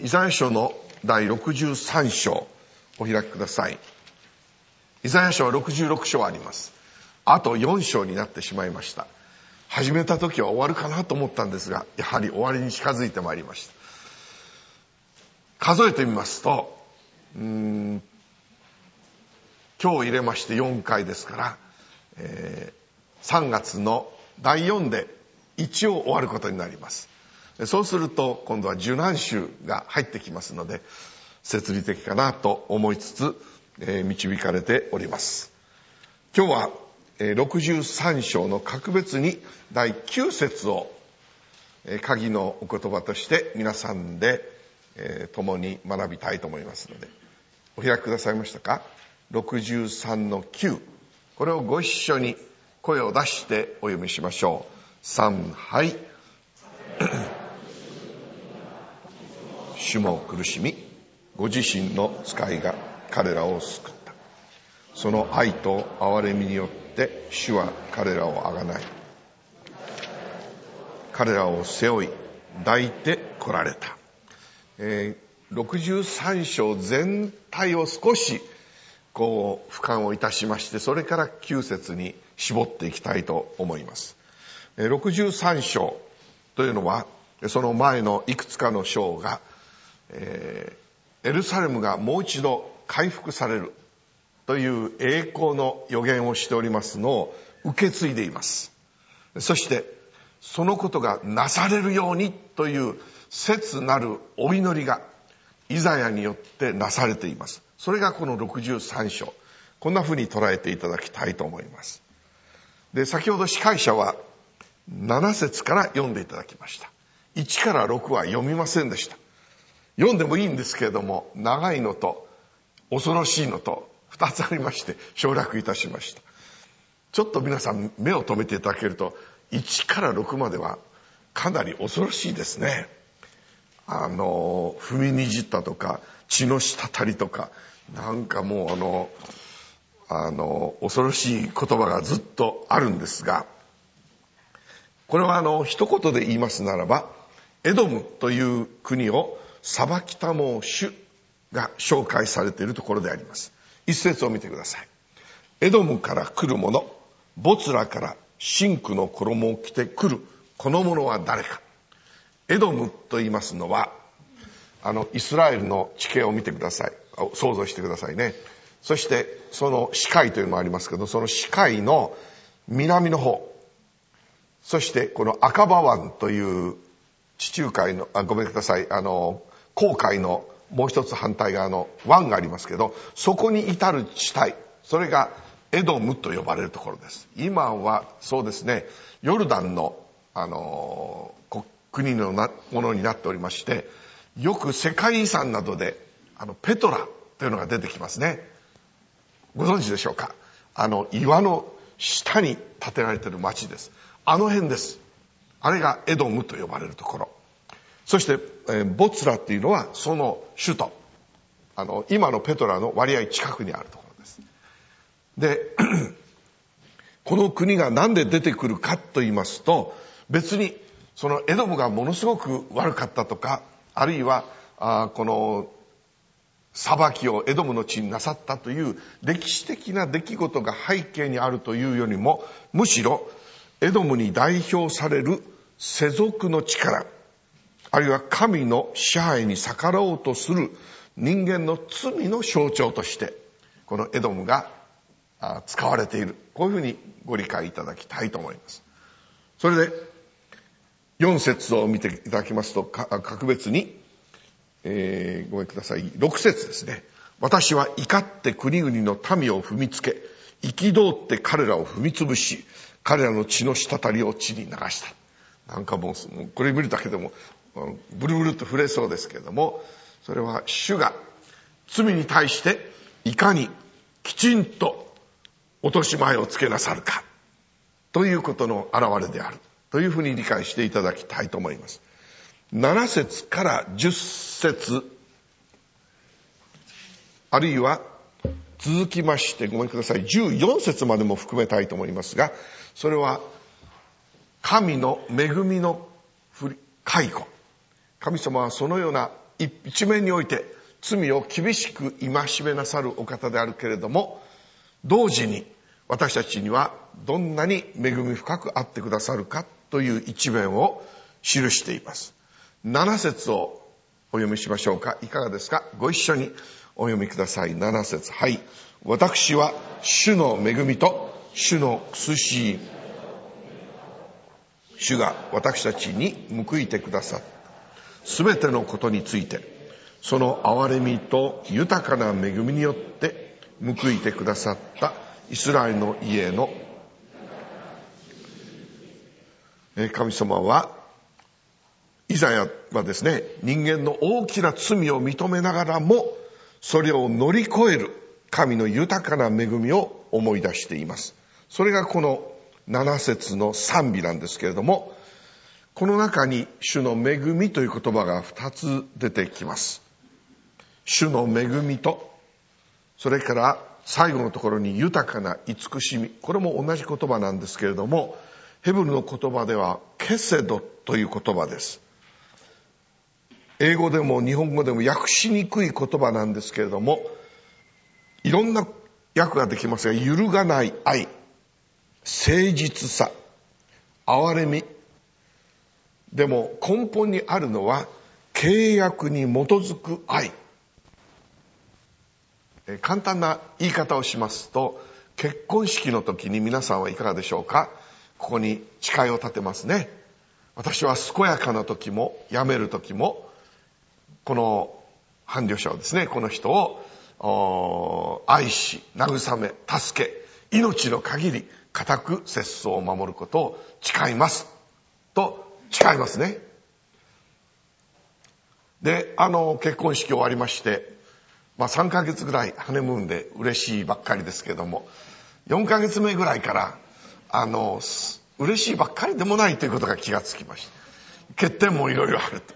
イザヤ書の第63章お開きください。イザヤ書は66章あります。あと4章になってしまいました。始めた時は終わるかなと思ったんですが、やはり終わりに近づいてまいりました。数えてみますと、今日入れまして4回ですから、3月の第4で一応終わることになります。そうすると今度は受難週が入ってきますので、摂理的かなと思いつつ、導かれております。今日は63章の格別に第9節を鍵のお言葉として皆さんで共に学びたいと思いますので、お開きくださいましたか。63の9、これをご一緒に声を出してお読みしましょう。3、はい。主も苦しみ、ご自身の使いが彼らを救った。その愛と憐れみによって主は彼らをあがない。彼らを背負い抱いて来られた。63章全体を少し俯瞰をいたしまして、それから9節に絞っていきたいと思います。63章というのは、その前のいくつかの章が、エルサレムがもう一度回復されるという栄光の予言をしておりますのを受け継いでいます。そしてそのことがなされるようにという切なるお祈りがイザヤによってなされています。それがこの63章。こんなふうに捉えていただきたいと思います。で、先ほど司会者は7節から読んでいただきました。1から6は読みませんでした。読んでもいいんですけれども、長いのと恐ろしいのと2つありまして省略いたしました。ちょっと皆さん目を留めていただけると、1から6まではかなり恐ろしいですね。踏みにじったとか血の滴りとか、なんかもう恐ろしい言葉がずっとあるんですが、これは一言で言いますならば、エドムという国を裁きたもう主が紹介されているところであります。一節を見てください。エドムから来る者、ボツラから真紅の衣を着て来るこの者は誰か。エドムと言いますのは、イスラエルの地形を見てください。想像してくださいね。そしてその支海というのもありますけど、その支海の南の方、そしてこの赤羽湾という地中海のごめんください、紅海のもう一つ反対側の湾がありますけど、そこに至る地帯、それがエドムと呼ばれるところです。今はそうですね、ヨルダンの国のものになっておりまして、よく世界遺産などでペトラというのが出てきますね。ご存知でしょうか。岩の下に建てられている町です。あの辺です。あれがエドムと呼ばれるところ。そして、ボツラっていうのはその首都、今のペトラの割合近くにあるところです。でこの国が何で出てくるかと言いますと、別にそのエドムがものすごく悪かったとか、あるいはこの裁きをエドムの地になさったという歴史的な出来事が背景にあるというよりも、むしろエドムに代表される世俗の力、あるいは神の支配に逆らおうとする人間の罪の象徴としてこのエドムが使われている、こういうふうにご理解いただきたいと思います。それで4節を見ていただきますと、格別に、ごめんください、6節ですね。私は怒って国々の民を踏みつけ、憤って彼らを踏みつぶし、彼らの血の滴りを地に流した。なんかもうこれ見るだけでもブルブルと触れそうですけれども、それは主が罪に対していかにきちんと落とし前をつけなさるかということの表れであるというふうに理解していただきたいと思います。7節から10節、あるいは続きましてごめんください、14節までも含めたいと思いますが、それは神の恵みの回顧、神様はそのような一面において罪を厳しく戒めなさるお方であるけれども、同時に私たちにはどんなに恵み深くあってくださるかという一面を記しています。7節をお読みしましょうか。いかがですか。ご一緒にお読みください。7節。はい。私は主の恵みと主の苦しい主が私たちに報いてくださった。すべてのことについて、その憐れみと豊かな恵みによって報いてくださったイスラエルの家の神様は、イザヤはですね、人間の大きな罪を認めながらも、それを乗り越える神の豊かな恵みを思い出しています。それがこの7節の賛美なんですけれども、この中に主の恵みという言葉が2つ出てきます。主の恵みと、それから最後のところに豊かな慈しみ。これも同じ言葉なんですけれども、ヘブルの言葉ではケセドという言葉です。英語でも日本語でも訳しにくい言葉なんですけれども、いろんな訳ができますが、揺るがない愛、誠実さ、憐れみ。でも根本にあるのは契約に基づく愛。簡単な言い方をしますと、結婚式の時に皆さんはいかがでしょうか。ここに誓いを立てますね。私は健やかな時も病める時も、この伴侶者をですね、この人を愛し、慰め、助け、命の限り固く節操を守ることを誓いますと誓いますね。で、結婚式終わりまして、3ヶ月ぐらいハネムーンで嬉しいばっかりですけども、4ヶ月目ぐらいから嬉しいばっかりでもないということが気がつきました。欠点もいろいろあると。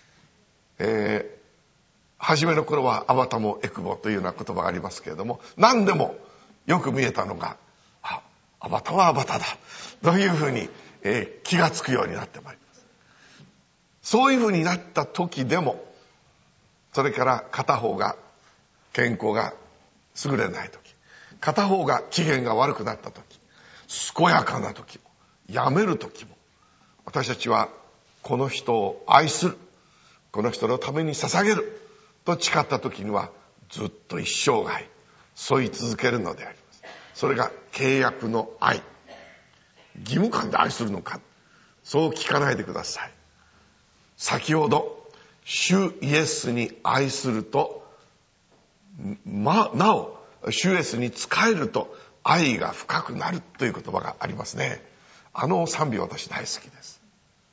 初めの頃はアバタもエクボというような言葉がありますけれども、何でもよく見えたのが、アバタはアバタだというふうに、気がつくようになってまいります。そういうふうになった時でも、それから片方が健康が優れない時、片方が機嫌が悪くなった時、健やかな時も病める時も、私たちはこの人を愛する、この人のために捧げると誓った時には、ずっと一生涯添い続けるのであります。それが契約の愛。義務感で愛するのか、そう聞かないでください。先ほど主イエスに愛すると、なお主イエスに仕えると愛が深くなるという言葉がありますね。賛美私大好きです。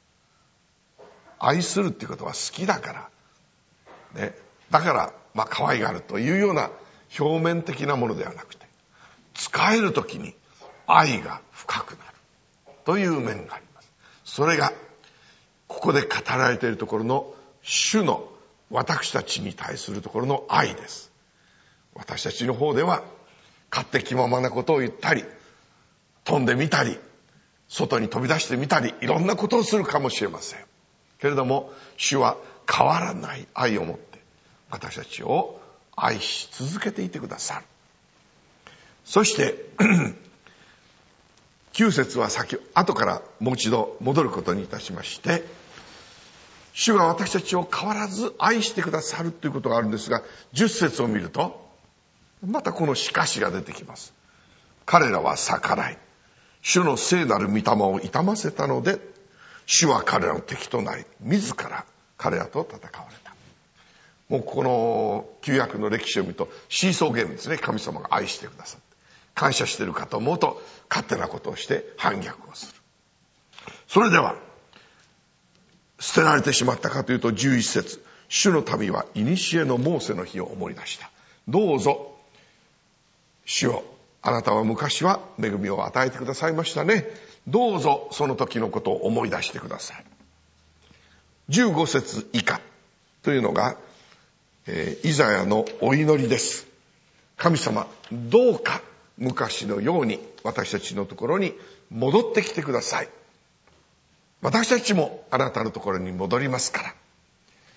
愛するっていうことは好きだからね。だから可愛がるというような表面的なものではなくて、仕えるときに愛が深くなるという面があります。それがここで語られているところの主の私たちに対するところの愛です。私たちの方では勝手気ままなことを言ったり、飛んでみたり、外に飛び出してみたり、いろんなことをするかもしれませんけれども、主は変わらない愛を持って私たちを愛し続けていてくださる。そして9節は後からもう一度戻ることにいたしまして、主が私たちを変わらず愛してくださるということがあるんですが、10節を見るとまたこのしかしが出てきます。彼らは逆らい、主の聖なる御霊を痛ませたので、主は彼らの敵となり、自ら彼らと戦われた。もうこの旧約の歴史を見るとシーソーゲームですね。神様が愛してくださって感謝しているかと思うと、勝手なことをして反逆をする。それでは捨てられてしまったかというと、11節、主の民は古のモーセの日を思い出した。どうぞ主よ、あなたは昔は恵みを与えてくださいましたね。どうぞその時のことを思い出してください。15節以下というのが、イザヤのお祈りです。神様、どうか昔のように私たちのところに戻ってきてください。私たちもあなたのところに戻りますから。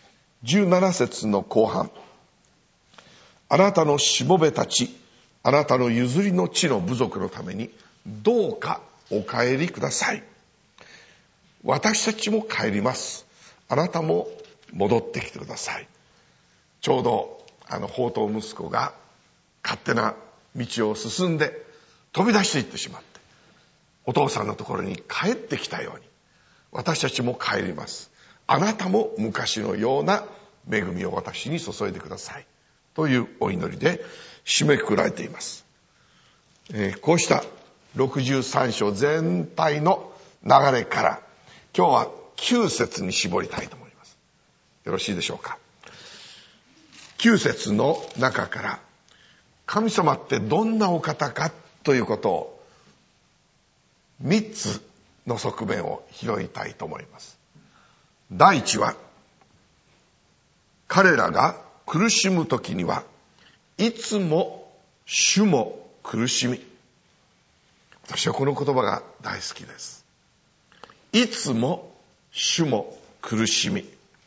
17節の後半、あなたのしもべたち、あなたの譲りの地の部族のためにどうかお帰りください。私たちも帰ります。あなたも戻ってきてください。ちょうど放蕩息子が勝手な道を進んで飛び出していってしまって、お父さんのところに帰ってきたように、私たちも帰ります。あなたも昔のような恵みを私に注いでください。というお祈りで締めくくられています。こうした63章全体の流れから今日は9節に絞りたいと思います。よろしいでしょうか。9節の中から神様ってどんなお方かということを3つの側面を拾いたいと思います。第一は、彼らが苦しむときにはいつも主も苦しみ。私はこの言葉が大好きです。いつも主も苦しみ。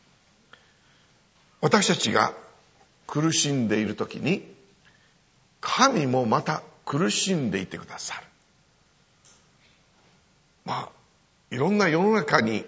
私たちが苦しんでいるときに神もまた苦しんでいてくださる。いろんな世の中に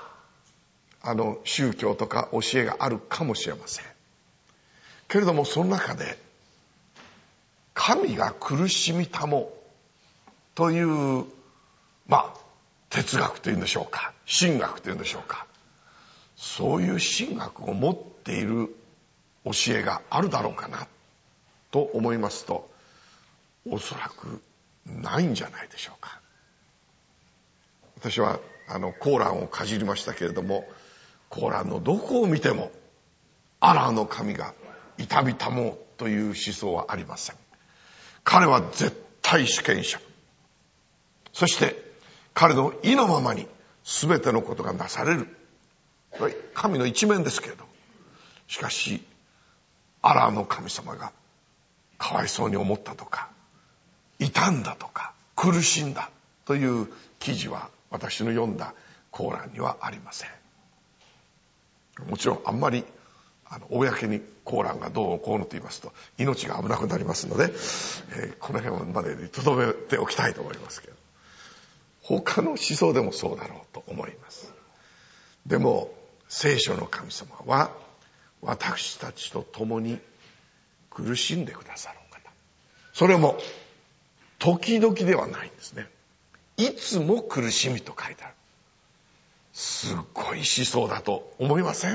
宗教とか教えがあるかもしれませんけれども、その中で神が苦しみたもという哲学というんでしょうか、神学というんでしょうか、そういう神学を持っている教えがあるだろうかなと思いますと、おそらくないんじゃないでしょうか。私はコーランをかじりましたけれども、コーランのどこを見てもアラーの神がいたびたもうという思想はありません。彼は絶対主権者、そして彼の意のままに全てのことがなされる、神の一面ですけれど、しかしアラーの神様がかわいそうに思ったとか傷んだとか苦しんだという記事は私の読んだコーランにはありません。もちろんあんまり公にコーランがどうこうのと言いますと命が危なくなりますので、この辺までに留めておきたいと思いますけど、他の思想でもそうだろうと思います。でも聖書の神様は私たちと共に苦しんでくださるお方。それも時々ではないんですね。いつも苦しみと書いてある。すごい思想だと思いません？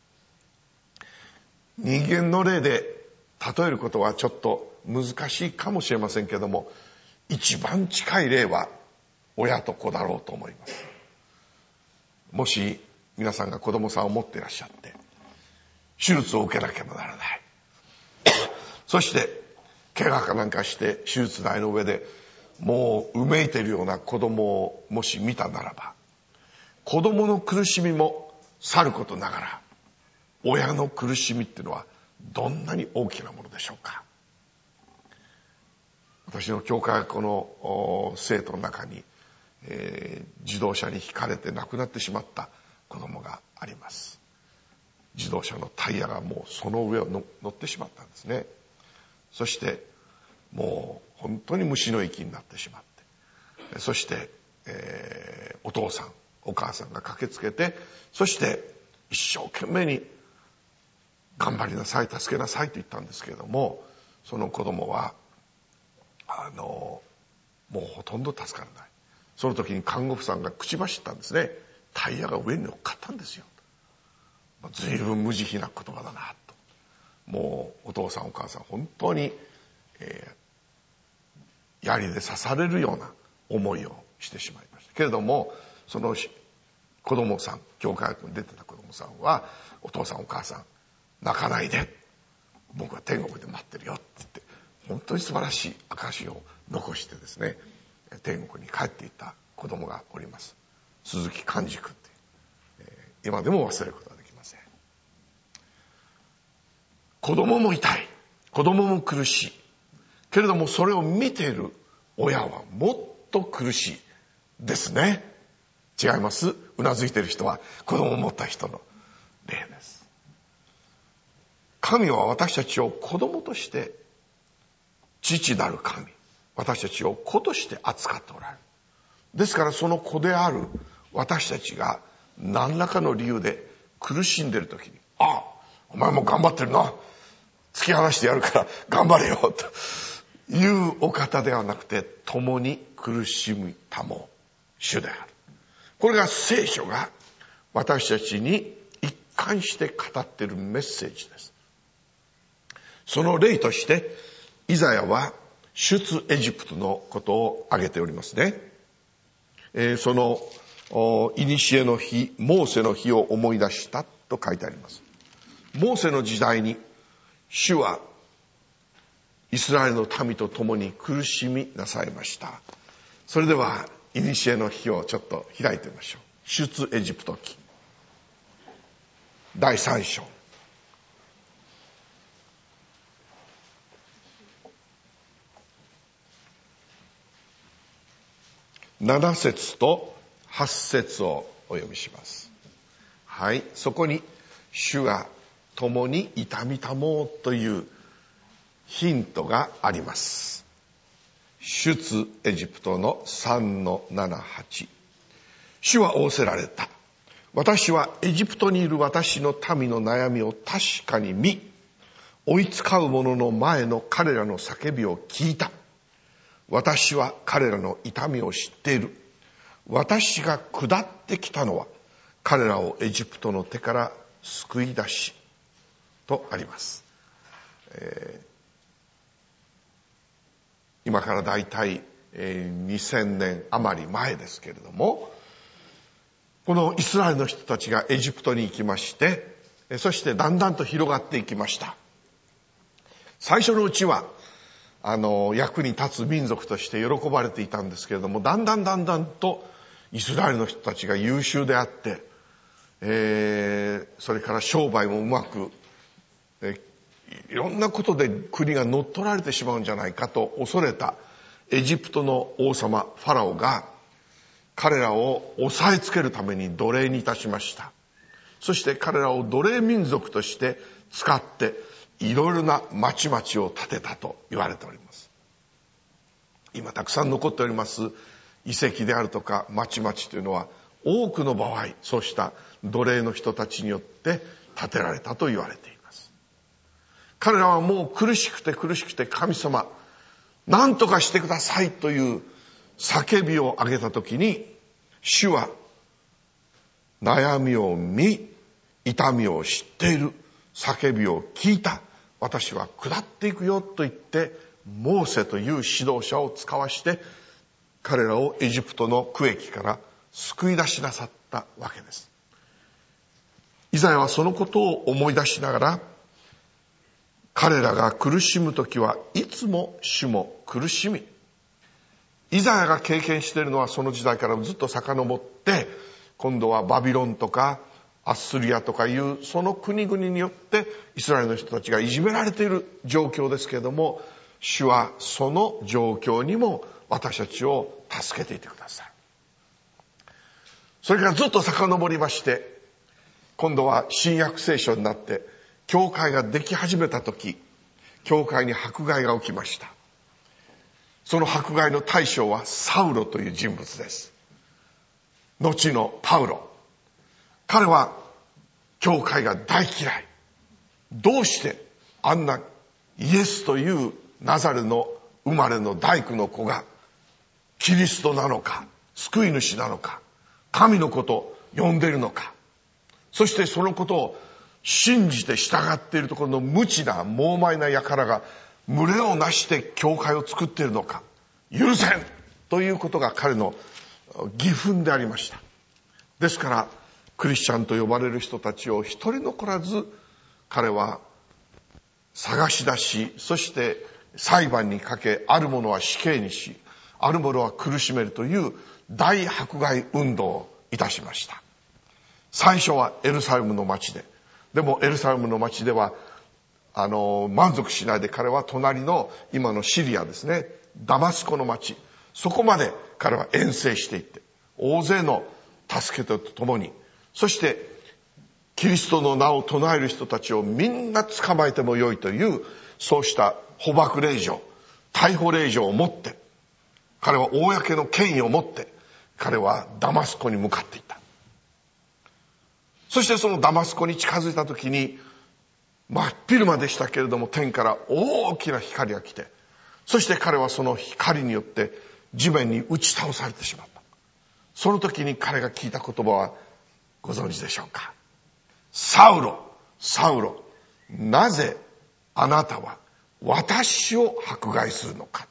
人間の例で例えることはちょっと難しいかもしれませんけれども、一番近い例は親と子だろうと思います。もし皆さんが子供さんを持っていらっしゃって手術を受けなければならない、そして怪我かなんかして手術台の上でもううめいているような子供をもし見たならば、子供の苦しみもさることながら親の苦しみっていうのはどんなに大きなものでしょうか。私の教会学校の生徒の中に、自動車にひかれて亡くなってしまった子供があります。自動車のタイヤがもうその上を乗ってしまったんですね。そしてもう本当に虫の息になってしまって、そして、お父さんお母さんが駆けつけて、そして一生懸命に頑張りなさい、助けなさいと言ったんですけれども、その子供はもうほとんど助からない。その時に看護婦さんが口走ったんですね。タイヤが上に乗っかったんですよ。随分無慈悲な言葉だなと。もうお父さんお母さん本当に、槍で刺されるような思いをしてしまいましたけれども、その子供さん、教会学に出てた子供さんは、お父さんお母さん泣かないで、僕は天国で待ってるよって言って、本当に素晴らしい証を残してですね、天国に帰っていった子供がおります。鈴木寛治君って、今でも忘れることができません。子供も痛い、子供も苦しいけれども、それを見ている親はもっと苦しいですね。違います？うなずいている人は子供を持った人の例です。 神は私たちを子供として、父なる神、私たちを子として扱っておられる。ですからその子である私たちが何らかの理由で苦しんでいるときに、ああ、お前も頑張ってるな、突き放してやるから頑張れよというお方ではなくて、共に苦しみたも主である。これが聖書が私たちに一貫して語っているメッセージです。その例としてイザヤは出エジプトのことを挙げておりますね。その古の日、モーセの日を思い出したと書いてあります。モーセの時代に主はイスラエルの民と共に苦しみなさいました。それでは古の日をちょっと開いてみましょう。出エジプト記第3章。7節と8節をお読みします。はい、そこに主が共に痛みたもうというヒントがあります。出エジプトの 3-7-8。主は仰せられた。私はエジプトにいる私の民の悩みを確かに見、追いつかう者の前の彼らの叫びを聞いた。私は彼らの痛みを知っている。私が下ってきたのは彼らをエジプトの手から救い出しとあります。今からだいたい2000年余り前ですけれども、このイスラエルの人たちがエジプトに行きまして、そしてだんだんと広がっていきました。最初のうちは役に立つ民族として喜ばれていたんですけれども、だんだんとイスラエルの人たちが優秀であって、それから商売もうまく、いろんなことで国が乗っ取られてしまうんじゃないかと恐れたエジプトの王様ファラオが彼らを抑えつけるために奴隷にいたしました。そして彼らを奴隷民族として使っていろいろな町々を建てたと言われております。今たくさん残っております遺跡であるとか町々というのは、多くの場合そうした奴隷の人たちによって建てられたと言われています。彼らはもう苦しくて神様何とかしてくださいという叫びを上げたときに、主は悩みを見、痛みを知っている、叫びを聞いた、私は下っていくよと言ってモーセという指導者を使わして彼らをエジプトの苦役から救い出しなさったわけです。イザヤはそのことを思い出しながら、彼らが苦しむときはいつも主も苦しみ、イザヤが経験しているのはその時代からずっと遡って、今度はバビロンとかアッスリアとかいうその国々によってイスラエルの人たちがいじめられている状況ですけれども、主はその状況にも私たちを助けていてください。それからずっと遡りまして、今度は新約聖書になって教会ができ始めた時、教会に迫害が起きました。その迫害の対象はサウロという人物です。後のパウロ。彼は教会が大嫌い。どうしてあんなイエスというナザレの生まれの大工の子がキリストなのか、救い主なのか、神のことを呼んでいるのか、そしてそのことを信じて従っているところの無知な猛獰な輩が群れをなして教会を作っているのか、許せんということが彼の義憤でありました。ですからクリスチャンと呼ばれる人たちを一人残らず彼は探し出し、そして裁判にかけ、ある者は死刑にし、ある者は苦しめるという大迫害運動をいたしました。最初はエルサレムの町で、でもエルサレムの町では満足しないで、彼は隣の今のシリアですね、ダマスコの町、そこまで彼は遠征していって、大勢の助けとともに、そしてキリストの名を唱える人たちをみんな捕まえてもよいという、そうした捕獲令状、逮捕令状を持って、彼は公の権威を持って、彼はダマスコに向かっていった。そしてそのダマスコに近づいた時に、真っ昼間でしたけれども、天から大きな光が来て、そして彼はその光によって地面に打ち倒されてしまった。その時に彼が聞いた言葉はご存知でしょうか。サウロ、サウロ、なぜあなたは私を迫害するのか。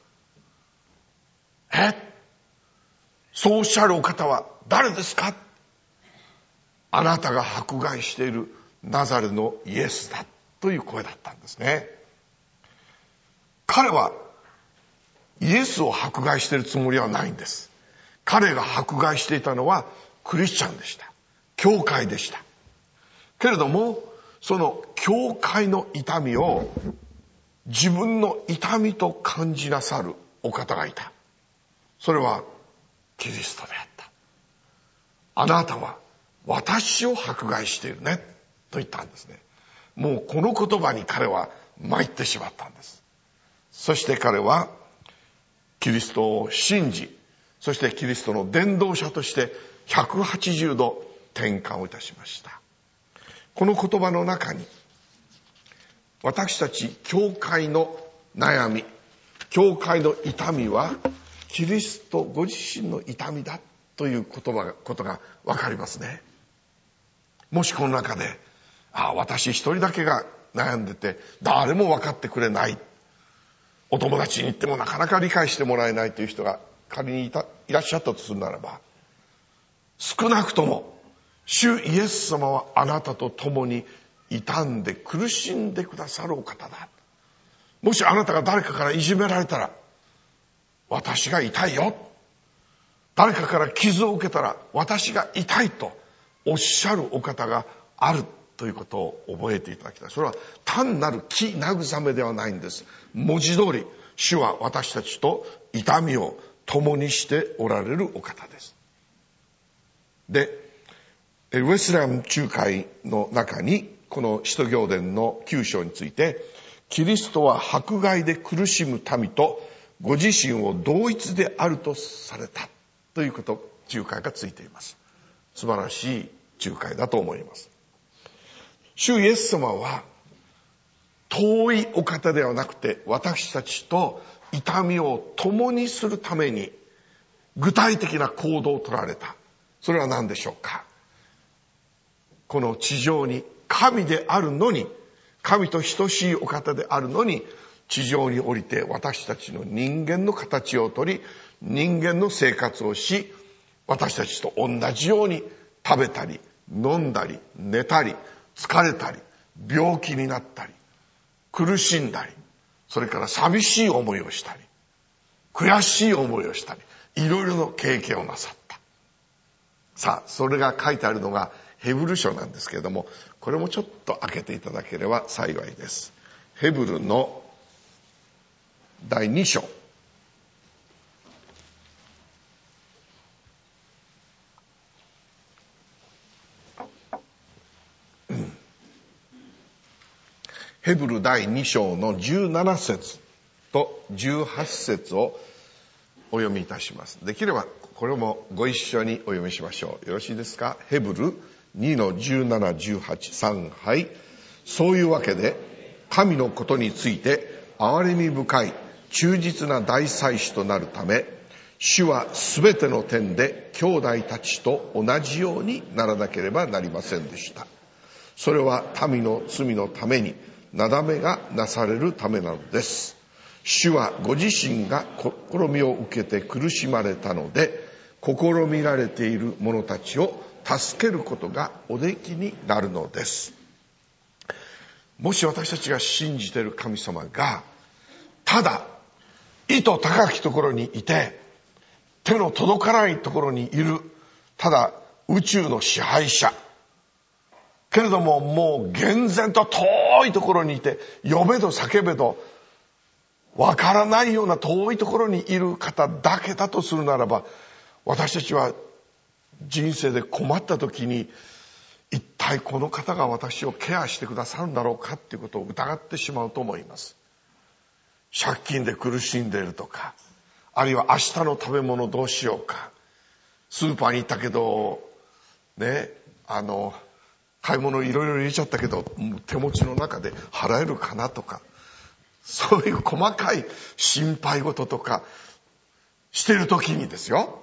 そうおっしゃるお方は誰ですか。あなたが迫害しているナザレのイエスだという声だったんですね。彼はイエスを迫害しているつもりはないんです。彼が迫害していたのはクリスチャンでした。教会でした。けれども、その教会の痛みを自分の痛みと感じなさるお方がいた。それはキリストであった。あなたは私を迫害しているねと言ったんですね。もうこの言葉に彼は参ってしまったんです。そして彼はキリストを信じ、そしてキリストの伝道者として180度転換をいたしました。この言葉の中に、私たち教会の悩み、教会の痛みはキリストご自身の痛みだということがわかりますね。もしこの中で、私一人だけが悩んでて誰も分かってくれない、お友達に言ってもなかなか理解してもらえないという人が仮にいらっしゃったとするならば、少なくとも主イエス様はあなたと共に傷んで苦しんでくださるお方だ。もしあなたが誰かからいじめられたら、私が痛いよ。誰かから傷を受けたら、私が痛いとおっしゃるお方があるということを覚えていただきたい。それは単なる気慰めではないんです。文字通り、主は私たちと痛みを共にしておられるお方です。で、ウェスレアム仲介の中に、この使徒行伝の9章について、キリストは迫害で苦しむ民とご自身を同一であるとされたということ、仲介がついています。素晴らしい仲介だと思います。主イエス様は遠いお方ではなくて、私たちと痛みを共にするために具体的な行動を取られた。それは何でしょうか。この地上に神であるのに、神と等しいお方であるのに、地上に降りて私たちの人間の形をとり、人間の生活をし、私たちと同じように食べたり飲んだり寝たり疲れたり病気になったり苦しんだり、それから寂しい思いをしたり悔しい思いをしたり、いろいろな経験をなさった。さあ、それが書いてあるのがヘブル書なんですけれども、これもちょっと開けていただければ幸いです。ヘブルの第2章。ヘブル第2章の17節と18節をお読みいたします。できればこれもご一緒にお読みしましょう。よろしいですか。ヘブル2の17、18、3、はい。そういうわけで、神のことについて憐れみ深い忠実な大祭司となるため、主はすべての点で兄弟たちと同じようにならなければなりませんでした。それは民の罪のためになだめがなされるためなのです。主はご自身が試みを受けて苦しまれたので、試みられている者たちを助けることがおできになるのです。もし私たちが信じている神様が、ただ意図高きところにいて、手の届かないところにいる、ただ宇宙の支配者、けれどももう厳然と遠いところにいて、呼べど叫べどわからないような遠いところにいる方だけだとするならば、私たちは人生で困った時に一体この方が私をケアしてくださるんだろうかっていうことを疑ってしまうと思います。借金で苦しんでいるとか、あるいは明日の食べ物どうしようか、スーパーに行ったけどね、買い物いろいろ入れちゃったけど手持ちの中で払えるかなとか、そういう細かい心配事とかしてる時にですよ、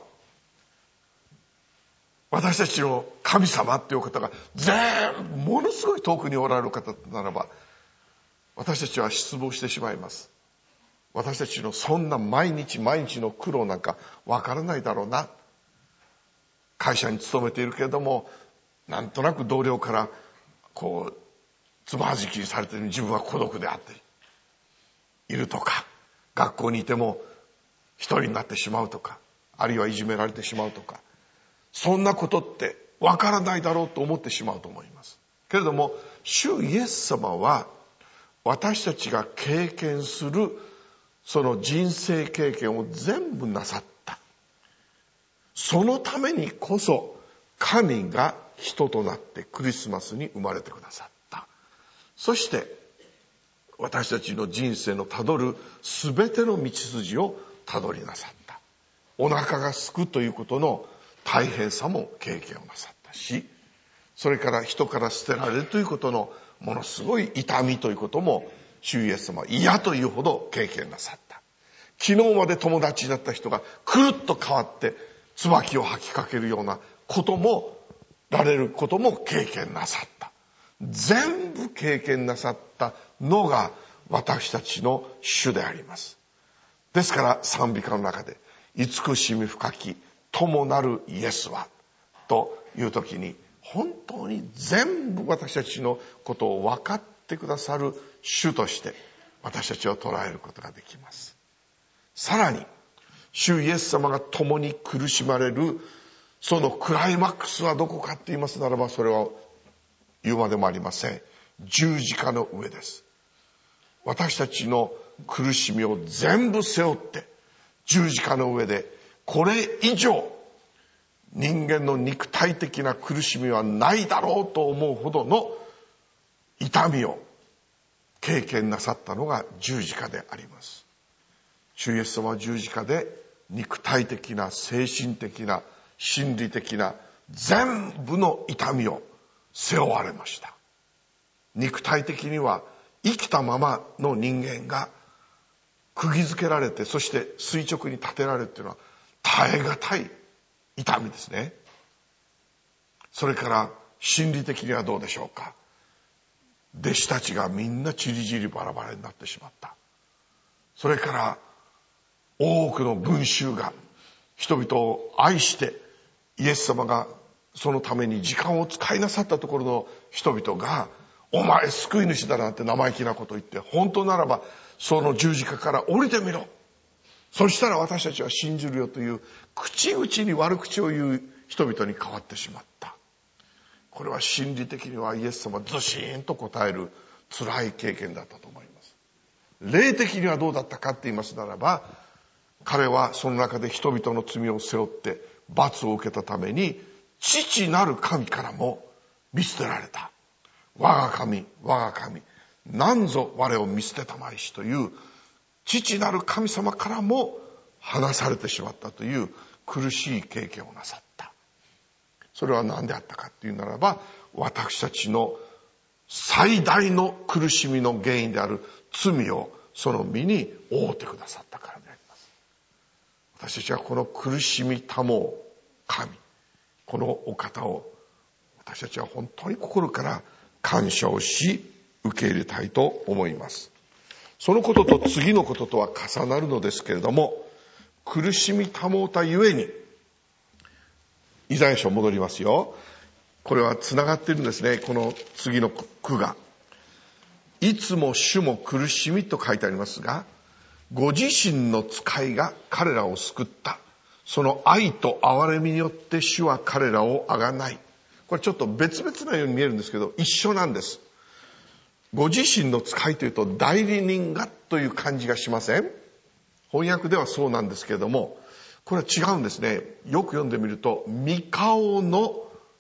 私たちの神様っていう方が全部ものすごい遠くにおられる方ならば、私たちは失望してしまいます。私たちのそんな毎日毎日の苦労なんかわからないだろうな。会社に勤めているけれども、なんとなく同僚からつまはじきにされている自分は孤独であっているとか、学校にいても一人になってしまうとか、あるいはいじめられてしまうとか、そんなことってわからないだろうと思ってしまうと思います。けれども、主イエス様は私たちが経験するその人生経験を全部なさった。そのためにこそ神が人となってクリスマスに生まれてくださった。そして私たちの人生のたどるすべての道筋をたどりなさった。お腹がすくということの大変さも経験をなさったし、それから人から捨てられるということのものすごい痛みということも主イエス様は嫌というほど経験なさった。昨日まで友達だった人がくるっと変わって椿を吐きかけるようなこともられることも経験なさった。全部経験なさったのが私たちの主であります。ですから賛美歌の中で慈しみ深き友なるイエスはという時に、本当に全部私たちのことを分かってくださる主として私たちを捉えることができます。さらに主イエス様が共に苦しまれるそのクライマックスはどこかって言いますならば、それは言うまでもありません。十字架の上です。私たちの苦しみを全部背負って十字架の上で、これ以上人間の肉体的な苦しみはないだろうと思うほどの痛みを経験なさったのが十字架であります。主イエス様は十字架で肉体的な、精神的な、心理的な全部の痛みを背負われました。肉体的には生きたままの人間が釘付けられて、そして垂直に立てられるというのは耐え難い痛みですね。それから心理的にはどうでしょうか。弟子たちがみんなちりぢりバラバラになってしまった。それから多くの群衆が人々を愛してイエス様がそのために時間を使いなさったところの人々が、お前救い主だなんて生意気なことを言って、本当ならばその十字架から降りてみろ、そしたら私たちは信じるよという口々に悪口を言う人々に変わってしまった。これは心理的にはイエス様ずしーんと答える辛い経験だったと思います。霊的にはどうだったかって言いますならば、彼はその中で人々の罪を背負って罰を受けたために、父なる神からも見捨てられた。我が神、我が神、なんぞ我を見捨てたまいしという父なる神様からも離されてしまったという苦しい経験をなさった。それは何であったかっていうならば、私たちの最大の苦しみの原因である罪をその身に負ってくださったからであります。私たちはこの苦しみたもう神、このお方を私たちは本当に心から感謝をし受け入れたいと思います。そのことと次のこととは重なるのですけれども、苦しみたもうたゆえに、イザヤ書戻りますよ。これはつながっているんですね。この次の句が、いつも主も苦しみと書いてありますが、ご自身の使いが彼らを救った。その愛と憐れみによって主は彼らをあがない。これちょっと別々なように見えるんですけど、一緒なんです。ご自身の使いというと代理人がという感じがしません？翻訳ではそうなんですけれども、これは違うんですね。よく読んでみると、御顔の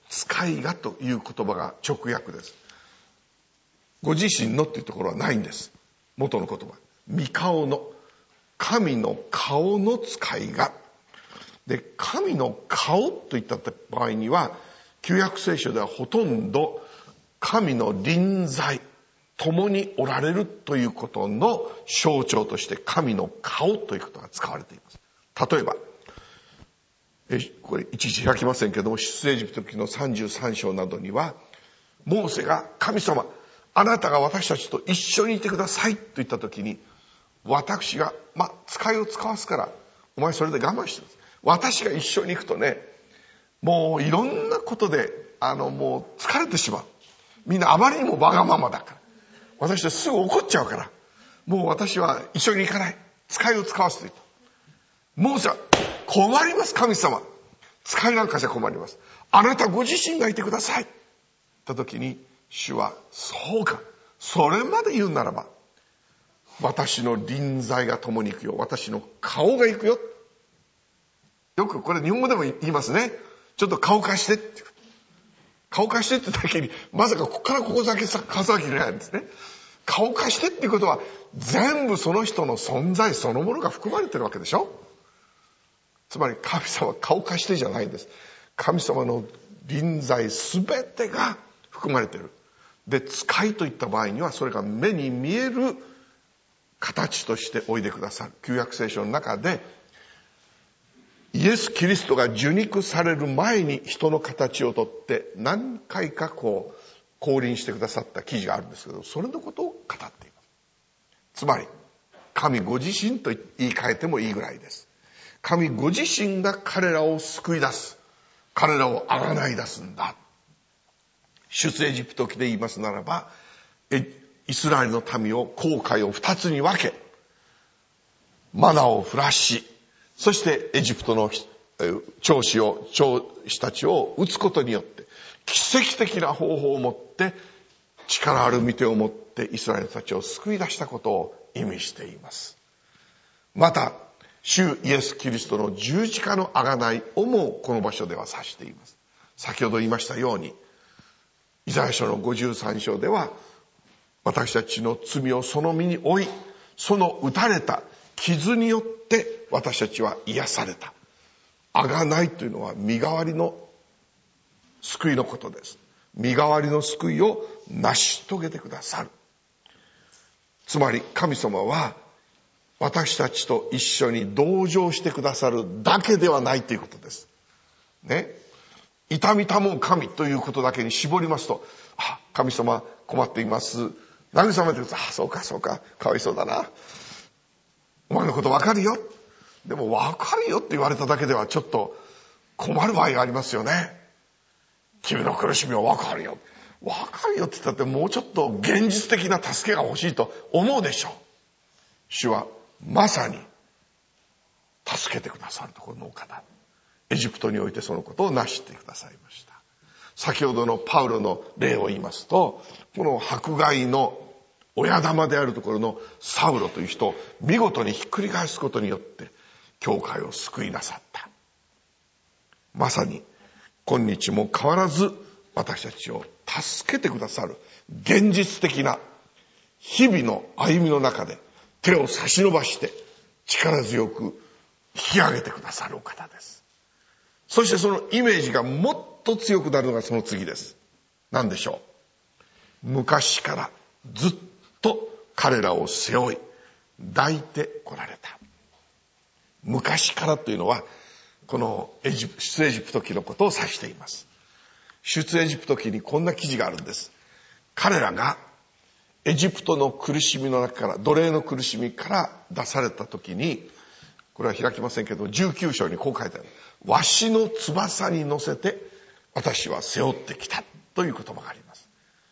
使いがという言葉が直訳です。ご自身のっていうところはないんです。元の言葉。御顔の、神の顔の使いが。で、神の顔といった場合には、旧約聖書ではほとんど神の臨在、共におられるということの象徴として神の顔ということが使われています。例えば、これいちいち開きませんけども、出エジプト記の33章などには、モーセが神様、あなたが私たちと一緒にいてくださいと言った時に、私が、使いを使わすから、お前それで我慢してください。私が一緒に行くとね、もういろんなことで、もう疲れてしまう。みんなあまりにもわがままだから。私はすぐ怒っちゃうから、もう私は一緒に行かない。使いを使わせていた。モーセは、困ります、神様。使いなんかじゃ困ります。あなたご自身がいてください。と言った時に、主は、そうか。それまで言うならば、私の臨在が共に行くよ。私の顔が行くよ。よくこれ日本語でも言いますね。ちょっと顔貸してって。顔貸してってだけに、まさかここからここだけ貸すわけじゃないんですね。顔貸してっていうことは、全部その人の存在そのものが含まれてるわけでしょ。つまり神様は顔貸してじゃないんです。神様の臨在すべてが含まれている。で、使いといった場合には、それが目に見える形としておいでくださる。旧約聖書の中で、イエス・キリストが受肉される前に人の形をとって何回か降臨してくださった記事があるんですけど、それのことを語っています。つまり、神ご自身と言い換えてもいいぐらいです。神ご自身が彼らを救い出す。彼らを贖い出すんだ。出エジプト記で言いますならば、イスラエルの民を紅海を二つに分け、マナを降らし、そしてエジプトの長子たちを撃つことによって、奇跡的な方法を持って、力ある御手を持ってイスラエルたちを救い出したことを意味しています。また、主イエス・キリストの十字架の贖いをもこの場所では指しています。先ほど言いましたように、イザヤ書の53章では、私たちの罪をその身に負い、その打たれた傷によって私たちは癒された。贖いというのは身代わりの救いのことです。身代わりの救いを成し遂げてくださる。つまり神様は私たちと一緒に同情してくださるだけではないということです。ね。痛みたもう神ということだけに絞りますと、神様困っています。慰めてください。そうかそうか、かわいそうだな。お前のことわかるよ。でもわかるよって言われただけではちょっと困る場合がありますよね。君の苦しみはわかるよ。わかるよって言ったってもうちょっと現実的な助けが欲しいと思うでしょう。主はまさに助けてくださるところのお方。エジプトにおいてそのことを成してくださいました。先ほどのパウロの例を言いますと、この迫害の親玉であるところのサウロという人を見事にひっくり返すことによって教会を救いなさった。まさに今日も変わらず私たちを助けてくださる現実的な日々の歩みの中で手を差し伸ばして力強く引き上げてくださるお方です。そしてそのイメージがもっと強くなるのがその次です。何でしょう。昔からずっと彼らを背負い抱いてこられた。昔からというのはこの出エジプト記のことを指しています。出エジプト記にこんな記事があるんです。彼らがエジプトの苦しみの中から、奴隷の苦しみから出された時に、これは開きませんけど、19章にこう書いてある。わしの翼に乗せて私は背負ってきたという言葉があります。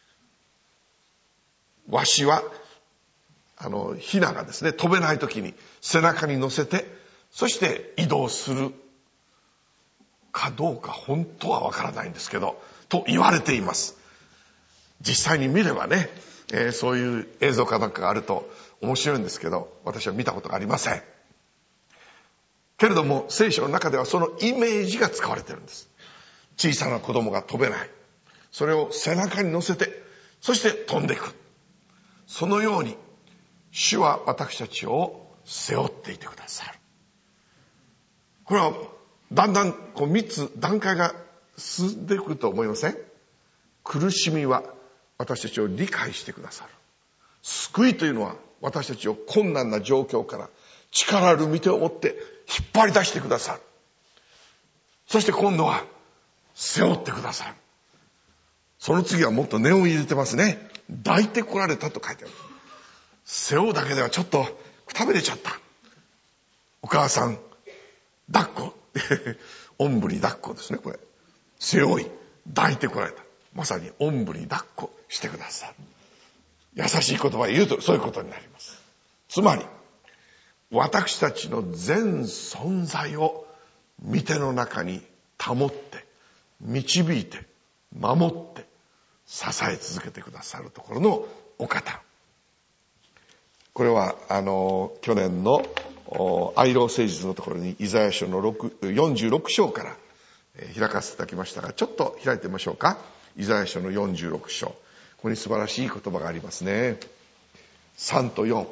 わしは、ヒナがですね、飛べない時に背中に乗せて、そして移動するかどうか本当はわからないんですけど、と言われています。実際に見ればね、そういう映像かなんかがあると面白いんですけど、私は見たことがありません。けれども聖書の中ではそのイメージが使われてるんです。 小さな子供が飛べない。それを背中に乗せて、そして飛んでいく。そのように、主は私たちを背負っていてくださる。これは、だんだん3つ段階が進んでいくと思いません？苦しみは私たちを理解してくださる。救いというのは私たちを困難な状況から力ある御手を持って引っ張り出してくださる。そして今度は背負ってくださる。その次はもっと念を入れてますね。抱いてこられたと書いてある。背負うだけではちょっとくたびれちゃった。お母さん抱っこおんぶに抱っこですね。これ背負い抱いてこられた。まさにおんぶに抱っこしてくださる。優しい言葉で言うとそういうことになります。つまり私たちの全存在を御手の中に保って導いて守って支え続けてくださるところのお方。これは去年の愛老誠実のところにイザヤ書の46章から開かせていただきましたが、ちょっと開いてみましょうか。イザヤ書の46章。ここに素晴らしい言葉がありますね。3と4。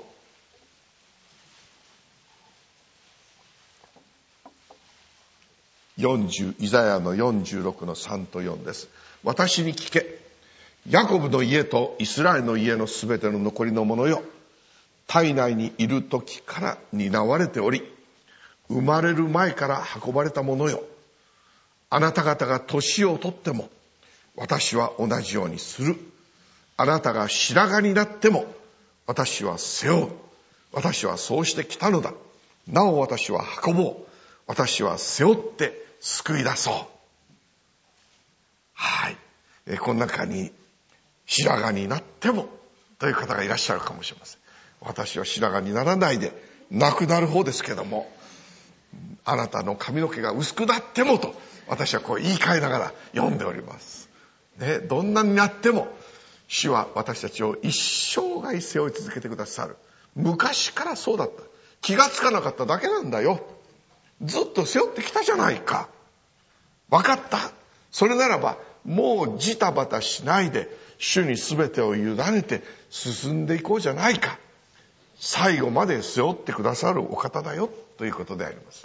イザヤの46の3と4です。私に聞け。ヤコブの家とイスラエルの家のすべての残りのものよ。体内にいる時から担われており、生まれる前から運ばれたものよ。あなた方が年をとっても、私は同じようにする。あなたが白髪になっても、私は背負う。私はそうしてきたのだ。なお私は運ぼう。私は背負って救い出そう。はい。この中に、白髪になってもという方がいらっしゃるかもしれません。私は白髪にならないで亡くなる方ですけども、あなたの髪の毛が薄くなってもと私はこう言い換えながら読んでおります。ね、どんなになっても主は私たちを一生涯背負い続けてくださる。昔からそうだった。気がつかなかっただけなんだよ。ずっと背負ってきたじゃないか。わかった。それならばもうジタバタしないで主に全てを委ねて進んでいこうじゃないか。最後まで背負ってくださるお方だよということであります。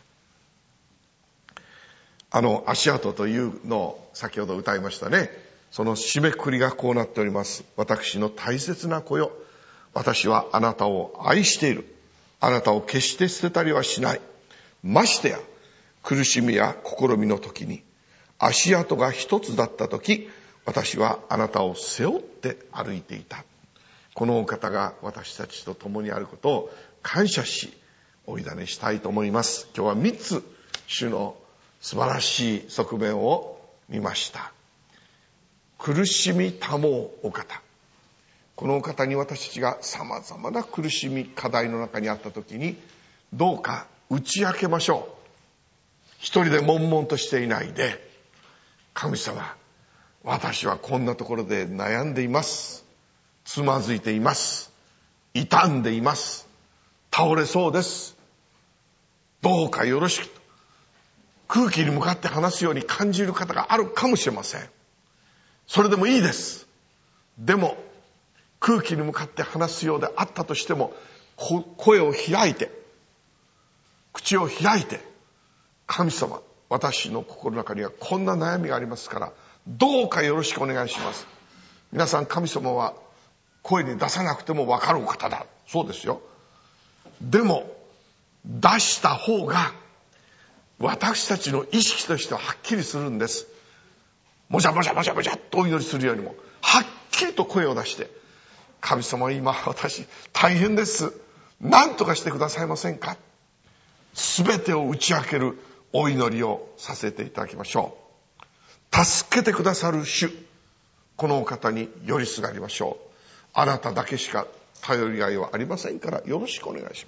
足跡というのを先ほど歌いましたね。その締めくくりがこうなっております。私の大切な子よ。私はあなたを愛している。あなたを決して捨てたりはしない。ましてや苦しみや試みの時に足跡が一つだった時、私はあなたを背負って歩いていた。このお方が私たちと共にあることを感謝し、お委ねしたいと思います。今日は3つ主の素晴らしい側面を見ました。苦しみたもうお方。このお方に私たちが様々な苦しみ、課題の中にあった時に、どうか打ち明けましょう。一人で悶々としていないで、神様、私はこんなところで悩んでいます。つまずいています。傷んでいます。倒れそうです。どうかよろしく。空気に向かって話すように感じる方があるかもしれません。それでもいいです。でも、空気に向かって話すようであったとしても、声を開いて、口を開いて、神様、私の心の中にはこんな悩みがありますから、どうかよろしくお願いします。皆さん、神様は声に出さなくても分かるお方だ。そうですよ。でも、出した方が、私たちの意識としてははっきりするんです。もじゃもじゃもじゃもじゃっとお祈りするよりも、はっきりと声を出して、神様、今私大変です。何とかしてくださいませんか。すべてを打ち明けるお祈りをさせていただきましょう。助けてくださる主、このお方に寄りすがりましょう。あなただけしか頼りがいはありませんから、よろしくお願いします。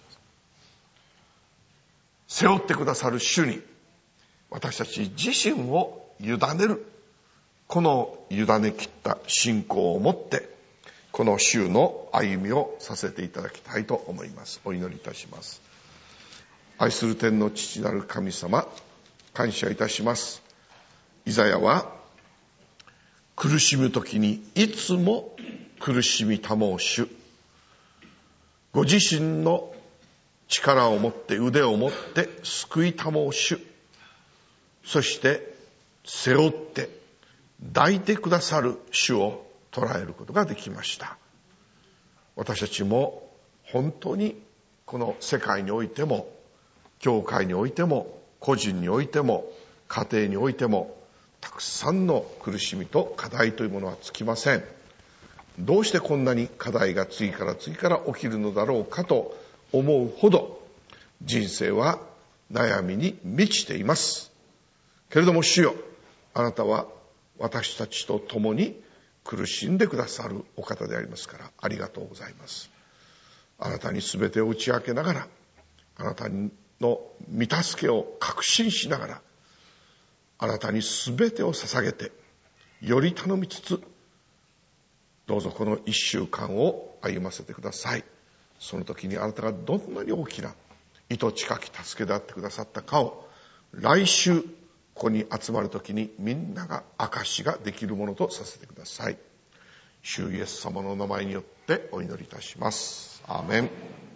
背負ってくださる主に私たち自身を委ねる、この委ね切った信仰を持ってこの週の歩みをさせていただきたいと思います。お祈りいたします。愛する天の父なる神様、感謝いたします。 イザヤは、苦しむ時にいつも苦しみたもう主、ご自身の力を持って腕を持って救いたもう主、そして背負って抱いてくださる主を捉えることができました。私たちも本当にこの世界においても、教会においても、個人においても、家庭においても、たくさんの苦しみと課題というものは尽きません。どうしてこんなに課題が次から次から起きるのだろうかと思うほど、人生は悩みに満ちています。けれども主よ、あなたは私たちと共に苦しんでくださるお方でありますから、ありがとうございます。あなたに全てを打ち明けながら、あなたの御助けを確信しながら、あなたに全てを捧げて、より頼みつつ、どうぞこの一週間を歩ませてください。その時にあなたがどんなに大きな糸近き助けであってくださったかを、来週ここに集まる時にみんなが証しができるものとさせてください。主イエス様の名前によってお祈りいたします。アーメン。